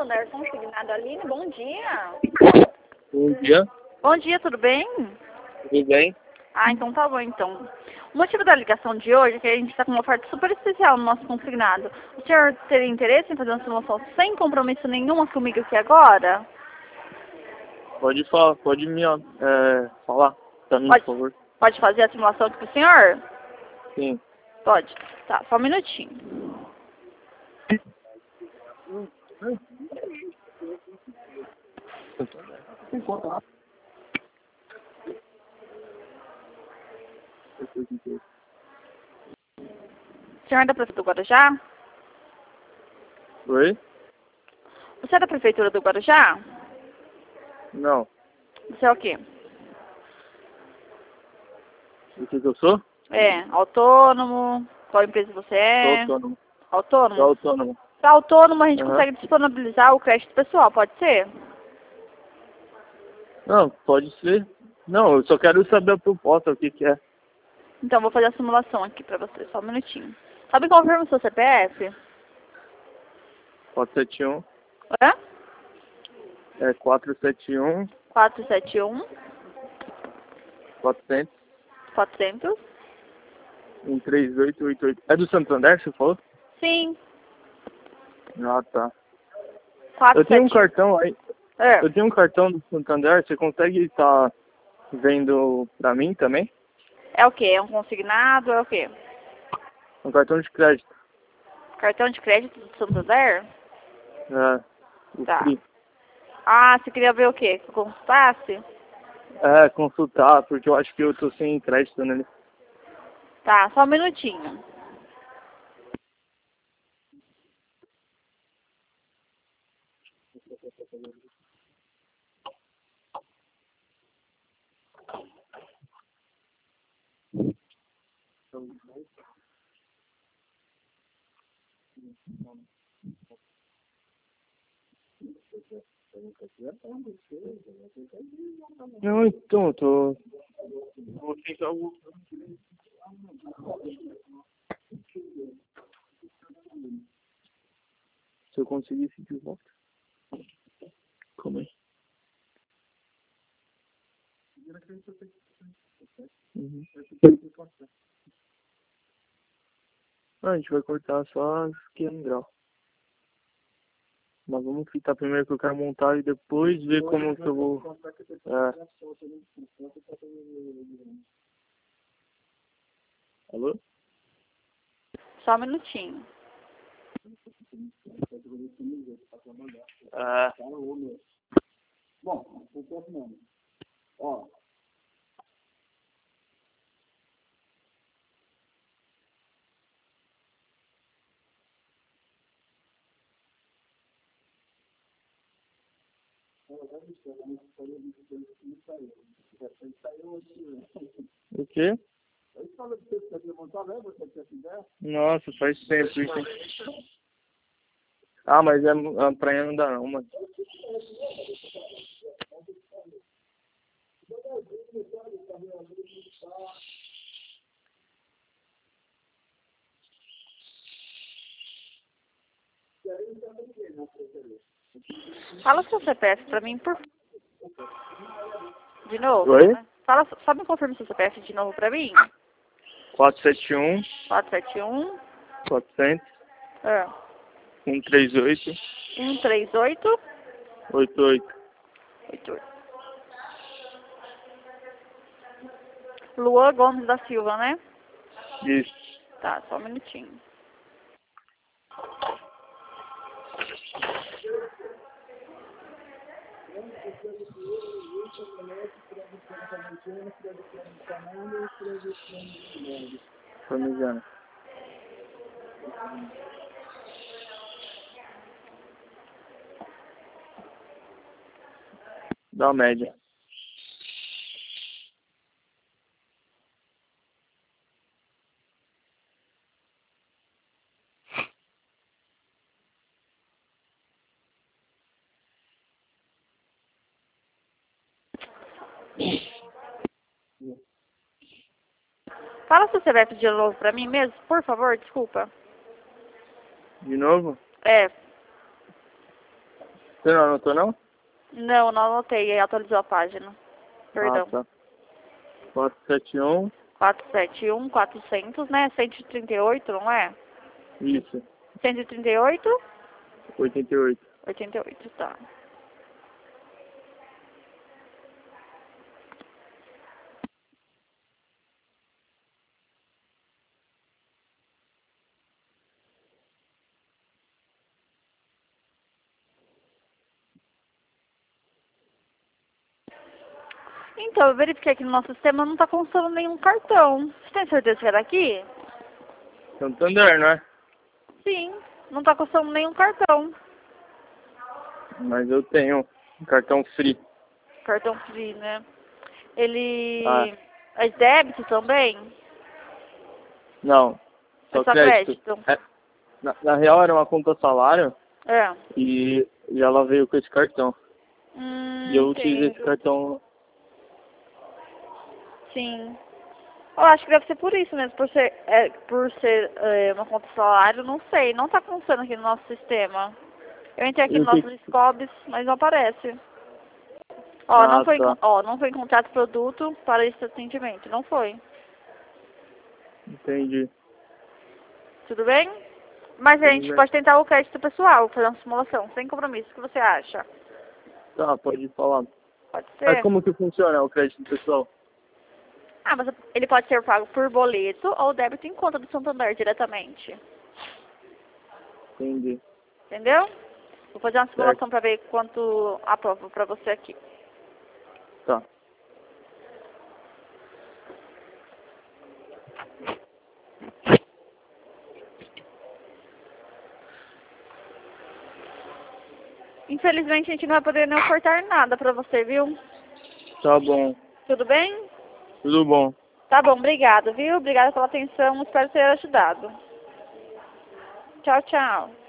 Santander Consignado, Aline, bom dia. Bom dia, Bom dia, tudo bem? tudo bem? Ah, então tá bom, então. O motivo da ligação de hoje é que a gente está com uma oferta super especial no nosso consignado. O senhor teria interesse em fazer uma simulação sem compromisso nenhum comigo aqui agora? Pode falar, pode me falar pra mim, Pode. por favor. Pode fazer a simulação aqui pro senhor? Sim. Pode. Tá, só um minutinho. O senhor é da Prefeitura do Guarujá? Oi? Você é da Prefeitura do Guarujá? Não. Você é o quê? O que eu sou? É, autônomo? Qual empresa você Sou é? autônomo. Sou Autônomo? autônomo. Para autônomo a gente Aham. consegue disponibilizar o crédito pessoal, pode ser? Não, pode ser. Não, eu só quero saber a proposta, o que que é. Então vou fazer a simulação aqui pra você, só um minutinho. Sabe confirma o seu CPF? 471, Hã? 471, 471 400, 400. 13888. É do Santander, você falou? Sim, Ah, tá. 471. Eu tenho um cartão aí. É. Eu tenho um cartão do Santander, você consegue estar vendo pra mim também? É o quê? É um consignado? É o quê? Um cartão de crédito. Cartão de crédito do Santander? É, o Tá. Free. Ah, você queria ver o quê? Que eu consultasse? É, consultar, porque eu acho que eu tô sem crédito nele. Tá, só um minutinho. Não, então, eu tô... Vou tentar o... Se eu conseguir esse de volta. Calma aí. Uhum. Ah, a gente vai cortar só as 500 graus. Mas vamos fritar primeiro que eu quero montar e depois ver como que eu vou... É. Alô? Só um minutinho. É. Bom, o próximo nome. Ó, O quê? eu falo que você quer montar, né? Você quer fizer? Nossa, faz tempo isso, hein? Ah, mas a praia não dá não, mano. Fala o seu CPF pra mim, por de novo. Oi? Né? Fala, só me confirma o seu CPF de novo pra mim. 471, 471 400, é, 138, 138 88. 88. Luan Gomes da Silva, né? Isso. Tá, só um minutinho. Parmegiana. Dá uma média. Fala o seu CPF de novo pra mim mesmo, por favor, desculpa. De novo? É, Você não anotou, não? Não, não anotei, atualizou a página. Perdão. Ah, tá. 471. 471, 400, né? 138, não é? Isso. 138? 88. 88, tá. Então, eu verifiquei aqui no nosso sistema, não tá constando nenhum cartão. Você tem certeza que é daqui? Santander, não é? Sim, não tá constando nenhum cartão. Mas eu tenho um cartão free. Cartão free, né? Ele Ah. é débito também? Não. É Só só crédito. crédito? É, na real era uma conta salário É. e ela veio com esse cartão. E eu utilizei esse Entendo. cartão. Sim. Eu acho que deve ser por isso mesmo, por ser uma conta de salário, não sei, não tá constando aqui no nosso sistema. Eu entrei aqui E no o que... nosso Scobs, mas não aparece. Ó, Ah, tá. não foi encontrado produto para esse atendimento, não foi. Entendi. Tudo bem? Mas a Tudo gente bem. pode tentar o crédito pessoal, fazer uma simulação, sem compromisso, o que você acha? Tá, pode falar. Pode Mas ser? como que funciona o crédito pessoal? Ah, mas ele pode ser pago por boleto ou débito em conta do Santander diretamente. Entendi. Entendeu? Vou fazer uma Certo. simulação para ver quanto aprovo para você aqui. Tá. Infelizmente a gente não vai poder nem ofertar nada para você, viu? Tá bom. Tudo bem? Tudo bom. Tá bom, obrigado, viu? Obrigada pela atenção, espero ter ajudado. Tchau, tchau.